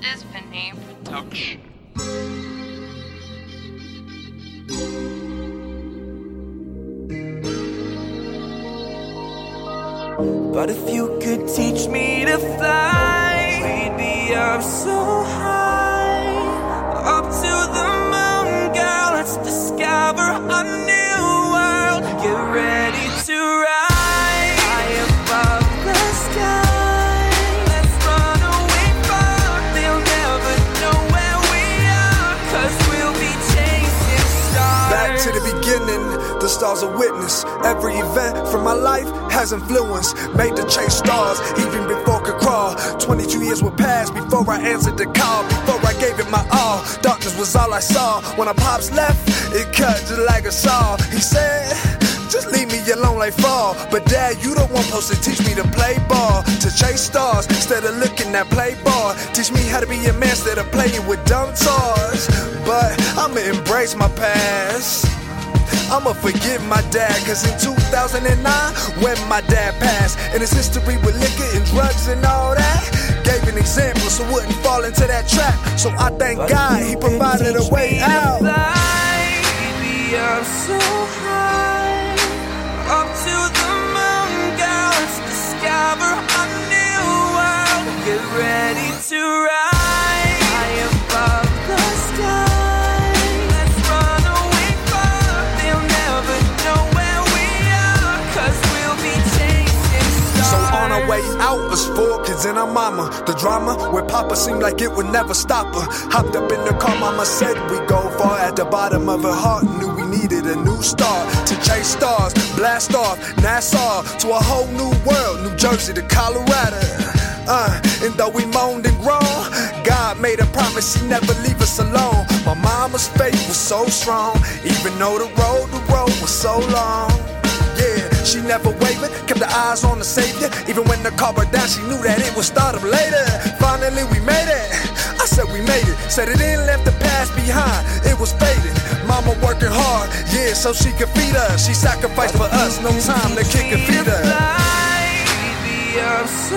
is Vinny Production. But if you could teach me to fly, we'd be up so high, up to the moon, girl. Let's discover a new world. Get ready to ride high above the sky. Let's run away far. They'll never know where we are, 'cause we'll be chasing stars. Back to the beginning, the stars are witness. Every event from my life has influence, made to chase stars even before I could crawl. 22 years would pass before I answered the call, before I gave it my all. Darkness was all I saw. When our pops left, it cut just like a saw. He said, just leave me alone like fall. But dad, you the one supposed to teach me to play ball, to chase stars instead of looking at play ball. Teach me how to be a man instead of playing with dumb toys. But I'ma embrace my past, I'ma forgive my dad, 'cause in 2009, when my dad passed, and his history with liquor and drugs and all that, gave an example so I wouldn't fall into that trap. So I thank God he provided a way out. We'd be up so high, up to the moon, girl. Let's discover a new world. Get ready to ride high above the sky. On our way out was 4 kids and our mama. The drama where papa seemed like it would never stop her. Hopped up in the car, mama said we go far. At the bottom of her heart knew we needed a new start, to chase stars, blast off Nassau to a whole new world, New Jersey to Colorado. And though we moaned and groaned, God made a promise he'd never leave us alone. My mama's faith was so strong, even though the road was so long. Yeah, she never wavered, kept her eyes on the Savior. Even when the car broke down, she knew that it would start up later. Finally we made it, I said we made it. Said it didn't left the past behind, it was faded. Mama working hard, yeah, so she could feed us. She sacrificed for us, no time to kick her feet up. We'd be up so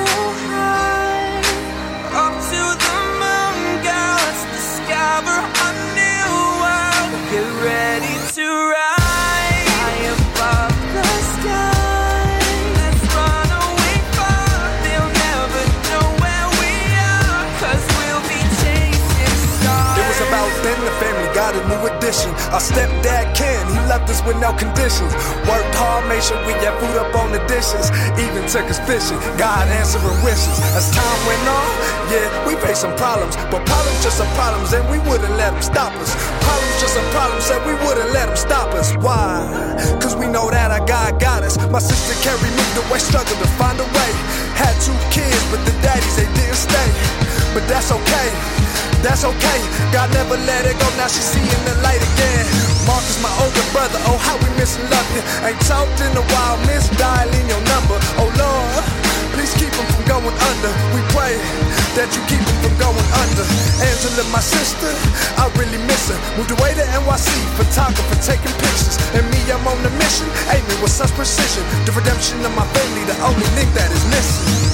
high, up to the moon, girl. Let's discover a new world. Get ready to ride high above the sky. Let's run away far. They'll never know where we are, 'cause we'll be chasing stars. It was about then the family got a new addition. Our stepdad Ken, he left us with no conditions. Worked hard, made sure we had food up on the dishes. Even took us fishing, God answering wishes. As time went on, yeah, we faced some problems. But problems just are problems, and we wouldn't let them stop us. Problems just are problems, and we wouldn't let them stop us. Why? 'Cause we know that our God got us. My sister carried me the way, struggled to find a way. Had 2 kids, but the daddies, they didn't stay. But that's okay, that's okay. God never let it go, now she's seeing the light again. Marcus, my older brother, oh how we miss and love you. Ain't talked in a while, miss dialing your number. Oh Lord, please keep him from going under. We pray that you keep him from going under. Angela, my sister, I really miss her. Moved away to NYC, photographer taking pictures. And me, I'm on the mission, aiming with such precision. The redemption of my family, the only link that is missing.